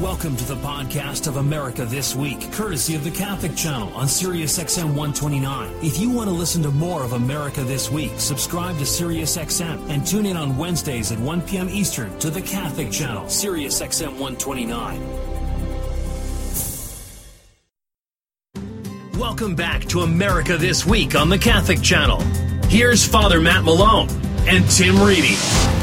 Welcome to the podcast of America This Week, courtesy of the Catholic Channel on SiriusXM 129. If you want to listen to more of America This Week, subscribe to SiriusXM and tune in on Wednesdays at 1 p.m. Eastern to the Catholic Channel, SiriusXM 129. Welcome back to America This Week on the Catholic Channel. Here's Father Matt Malone and Tim Reedy.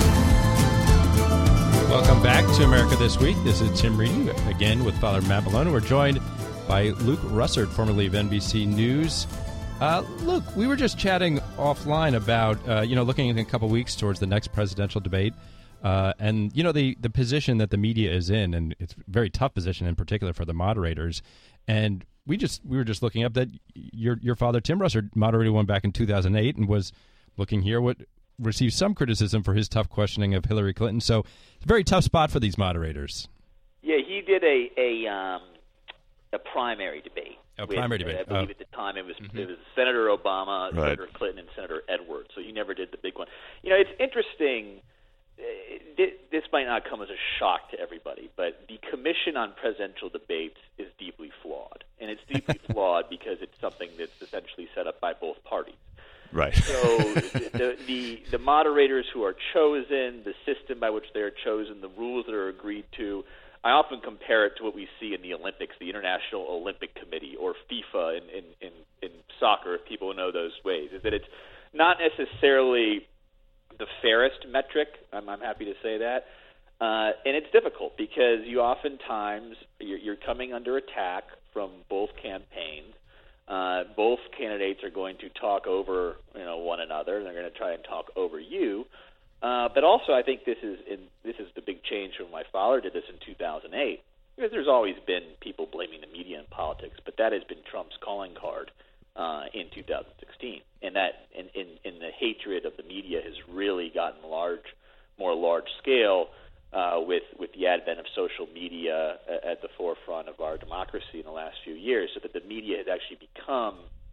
Welcome back to America This Week. This is Tim Reedy, again with Father Matt Malone. We're joined by Luke Russert, formerly of NBC News. Luke, we were just chatting offline about, looking in a couple weeks towards the next presidential debate. And, the position that the media is in, and it's a very tough position in particular for the moderators. And we were just looking up that your father, Tim Russert, moderated one back in 2008 and was looking here what received some criticism for his tough questioning of Hillary Clinton. So it's a very tough spot for these moderators. Yeah, he did a primary debate. Primary debate. I believe at the time it was Senator Obama, right. Senator Clinton, and Senator Edwards. So he never did the big one. It's interesting. This might not come as a shock to everybody, but the Commission on Presidential Debates is deeply flawed. And it's deeply flawed because it's something that's essentially set up by both parties. Right. So the moderators who are chosen, the system by which they are chosen, the rules that are agreed to, I often compare it to what we see in the Olympics, the International Olympic Committee, or FIFA in soccer, if people know those ways, is that it's not necessarily the fairest metric. I'm happy to say that. And it's difficult because you oftentimes you're coming under attack from both campaigns. Both candidates are going to talk over one another. They're going to try and talk over you. But also, I think this is the big change when my father did this in 2008. Because there's always been people blaming the media in politics, but that has been Trump's calling card in 2016. And that in the hatred of the media has really gotten more large scale with the advent of social media at the forefront of our democracy in the last few years, so that the media has actually become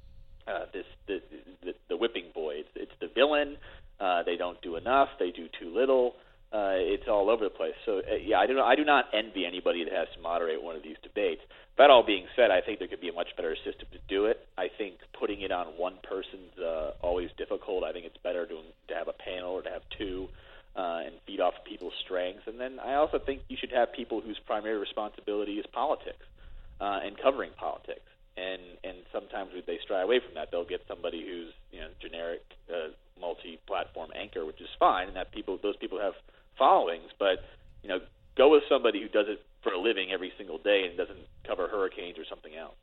the whipping boy. It's the villain. They don't do enough. They do too little. It's all over the place. So I do not envy anybody that has to moderate one of these debates. That all being said, I think there could be a much better system to do it. I think putting it on one person's always difficult. I think it's better to have a panel or to have two. And feed off people's strengths. And then I also think you should have people whose primary responsibility is politics and covering politics. And sometimes they stray away from that. They'll get somebody who's generic multi-platform anchor, which is fine, and those people have followings. But go with somebody who does it for a living every single day and doesn't cover hurricanes or something else.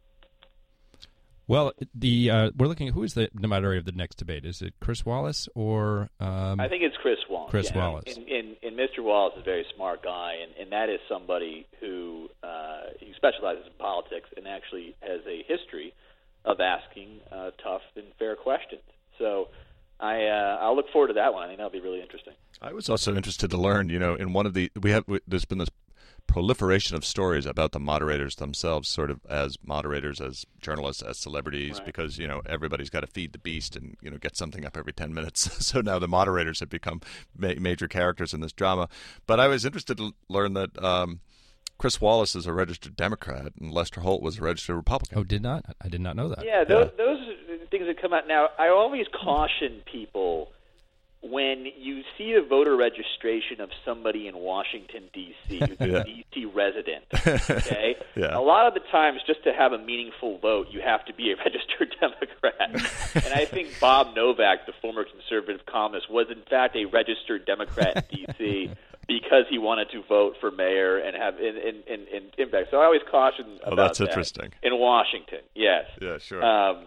Well, we're looking at who is the moderator of the next debate. Is it Chris Wallace or? I think it's Chris Wallace. Chris Wallace. And Mr. Wallace is a very smart guy, and that is somebody who specializes in politics and actually has a history of asking tough and fair questions. So I'll look forward to that one. I think that'll be really interesting. I was also interested to learn, in one of there's been this proliferation of stories about the moderators themselves, sort of as moderators, as journalists, as celebrities, right. Because everybody's got to feed the beast and get something up every 10 minutes. So now the moderators have become major characters in this drama. But I was interested to learn that Chris Wallace is a registered Democrat and Lester Holt was a registered Republican. Oh, I did not know that. Yeah, those are things that come out now. I always caution people when you see the voter registration of somebody in Washington, D.C., who's a D.C. resident, okay? Yeah. A lot of the times, just to have a meaningful vote, you have to be a registered Democrat. And I think Bob Novak, the former conservative columnist, was in fact a registered Democrat in D.C. because he wanted to vote for mayor and have in impact. So I always caution about that's that. Interesting. In Washington, yes. Yeah, sure.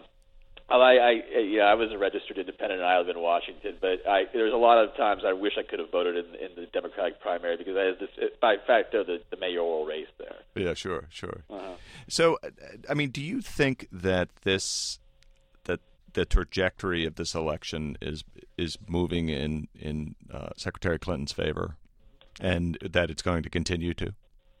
I was a registered independent, and I live in Washington. But there's a lot of times I wish I could have voted in the Democratic primary because I had this, by facto, the mayoral race there. Yeah, sure. Uh-huh. So, do you think that the trajectory of this election is moving in Secretary Clinton's favor, and that it's going to continue to?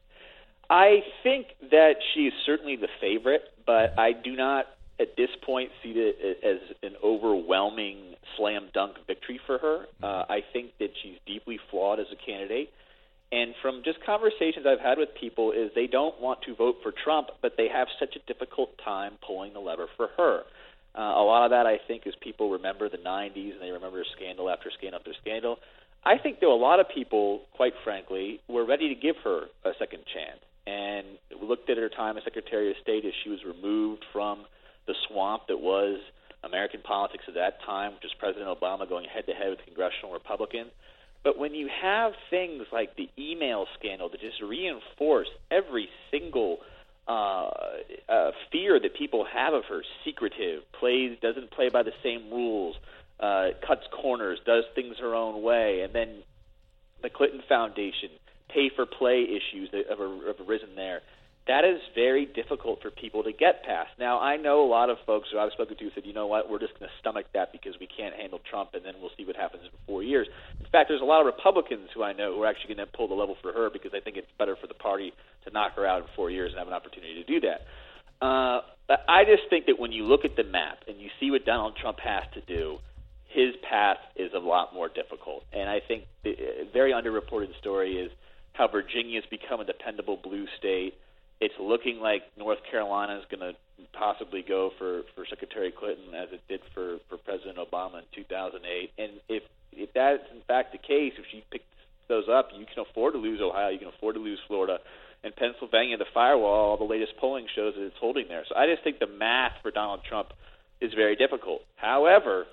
I think that she is certainly the favorite, but I do not at this point see it as an overwhelming slam dunk victory for her. I think that she's deeply flawed as a candidate, And from just conversations I've had with people is they don't want to vote for Trump, but they have such a difficult time pulling the lever for her. A lot of that, I think, is people remember the 90s and they remember scandal after scandal after scandal. I think, though, a lot of people, quite frankly, were ready to give her a second chance. And we looked at her time as Secretary of State as she was removed from the swamp that was American politics at that time, which was President Obama going head-to-head with congressional Republicans. But when you have things like the email scandal that just reinforce every single fear that people have of her, secretive, doesn't play by the same rules, cuts corners, does things her own way, and then the Clinton Foundation, pay-for-play issues that have arisen there, that is very difficult for people to get past. Now, I know a lot of folks who I've spoken to said, you know what, we're just going to stomach that because we can't handle Trump, and then we'll see what happens in 4 years. In fact, there's a lot of Republicans who I know who are actually going to pull the level for her because they think it's better for the party to knock her out in 4 years and have an opportunity to do that. I just think that when you look at the map and you see what Donald Trump has to do, his path is a lot more difficult. And I think the very underreported story is how Virginia's become a dependable blue state. It's looking like North Carolina is going to possibly go for Secretary Clinton as it did for President Obama in 2008. And if that is in fact the case, if she picks those up, you can afford to lose Ohio, you can afford to lose Florida. And Pennsylvania, the firewall, all the latest polling shows that it's holding there. So I just think the math for Donald Trump is very difficult. However,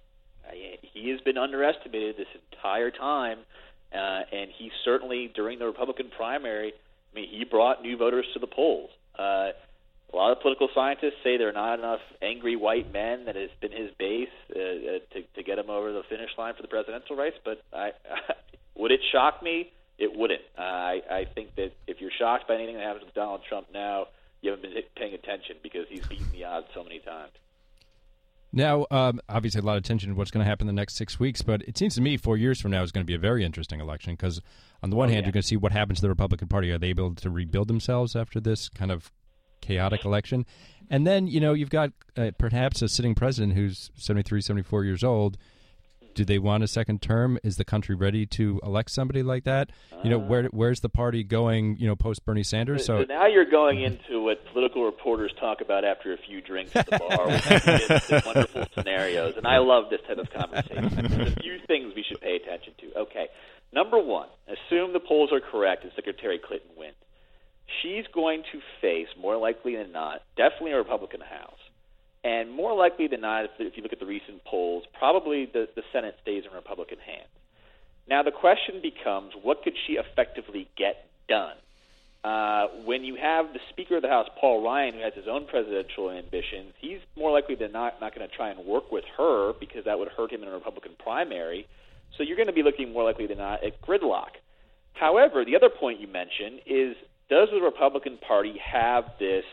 he has been underestimated this entire time, and he certainly, during the Republican primary, I mean, he brought new voters to the polls. A lot of political scientists say there are not enough angry white men that has been his base to get him over the finish line for the presidential race, but would it shock me? It wouldn't. I think that if you're shocked by anything that happens with Donald Trump now, you haven't been paying attention because he's beaten the odds so many times. Now, obviously, a lot of attention to what's going to happen in the next 6 weeks, but it seems to me 4 years from now is going to be a very interesting election because, on the one hand, you're going to see what happens to the Republican Party. Are they able to rebuild themselves after this kind of chaotic election? And then, you've got perhaps a sitting president who's 73, 74 years old. Do they want a second term? Is the country ready to elect somebody like that? Where's the party going, post Bernie Sanders? So now you're going into what political reporters talk about after a few drinks at the bar, which is wonderful scenarios. And I love this type of conversation. There's a few things we should pay attention to. Okay, number one, assume the polls are correct and Secretary Clinton wins. She's going to face, more likely than not, definitely a Republican House. And more likely than not, if you look at the recent polls, probably the Senate stays in Republican hands. Now, the question becomes, what could she effectively get done? When you have the Speaker of the House, Paul Ryan, who has his own presidential ambitions, he's more likely than not going to try and work with her because that would hurt him in a Republican primary. So you're going to be looking more likely than not at gridlock. However, the other point you mentioned is, does the Republican Party have this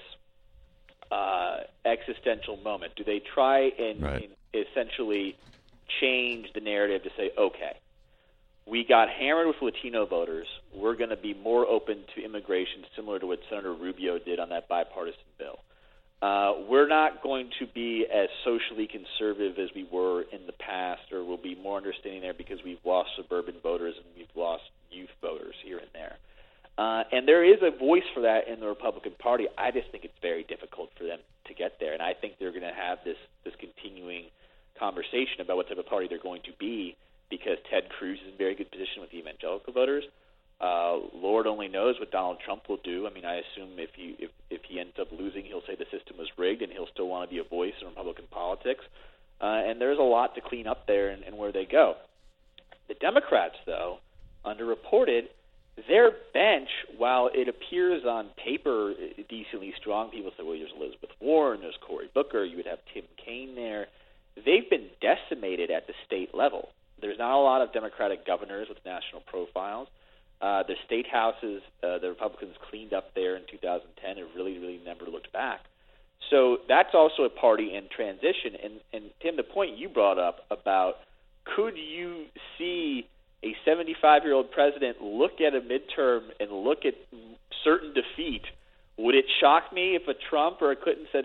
existential moment? Do they try and essentially change the narrative to say, okay, we got hammered with Latino voters, we're going to be more open to immigration, similar to what Senator Rubio did on that bipartisan bill. We're not going to be as socially conservative as we were in the past, or we'll be more understanding there because we've lost suburban voters and we've lost youth voters here and there. And there is a voice for that in the Republican Party. I just think it's very difficult for them to get there. And I think they're going to have this continuing conversation about what type of party they're going to be because Ted Cruz is in very good position with the evangelical voters. Lord only knows what Donald Trump will do. I mean, I assume if he ends up losing, he'll say the system was rigged and he'll still want to be a voice in Republican politics. And there's a lot to clean up there and where they go. The Democrats, though, underreported, their bench, while it appears on paper decently strong, people say, well, there's Elizabeth Warren, there's Cory Booker, you would have Tim Kaine there. They've been decimated at the state level. There's not a lot of Democratic governors with national profiles. The state houses, the Republicans cleaned up there in 2010 and really never looked back. So that's also a party in transition. And Tim, the point you brought up about could you see a 75-year-old president look at a midterm and look at certain defeat, would it shock me if a Trump or a Clinton said,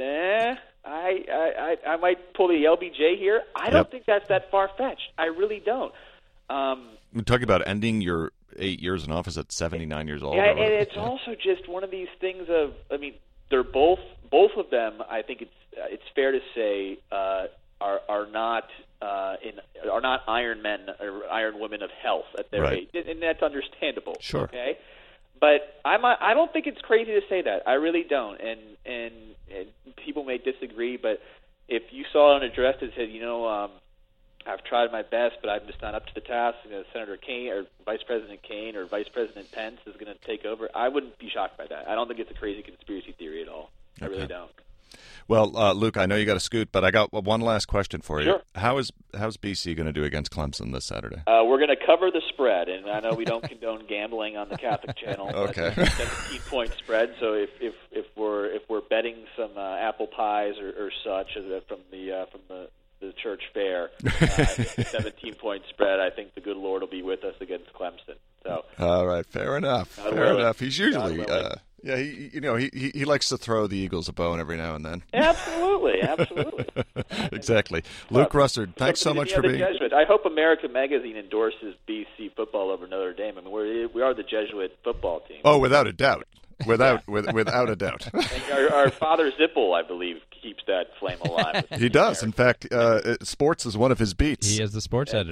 I might pull the LBJ here? I don't think that's that far-fetched. I really don't. We're talking about ending your 8 years in office at 79 years old. Yeah, and it's also just one of these things of, I mean, they're both of them. I think it's fair to say are not Iron men or Iron women of health at their age, and that's understandable. Sure. Okay, but I don't think it's crazy to say that. I really don't. And people may disagree, but if you saw an address that said, I've tried my best, but I'm just not up to the task. Senator Kaine or Vice President Kaine or Vice President Pence is going to take over, I wouldn't be shocked by that. I don't think it's a crazy conspiracy theory at all. I really don't. Well, Luke, I know you got to scoot, but I got one last question for you. Sure. How's BC going to do against Clemson this Saturday? We're going to cover the spread, and I know we don't condone gambling on the Catholic Channel. Okay. It's a 17-point spread, so if we're betting some apple pies or such from the church fair, 17-point spread, I think the good Lord will be with us against Clemson. So. All right, fair enough. Fair enough. He's usually. Yeah, he likes to throw the Eagles a bone every now and then. Absolutely. Exactly. Luke Russert, thanks so much for being. Jesuit. I hope America Magazine endorses BC football over Notre Dame. I mean, we are the Jesuit football team. Oh, without a doubt. Without a doubt. Our father Zippel, I believe, keeps that flame alive. He does. In fact, sports is one of his beats. He is the sports editor.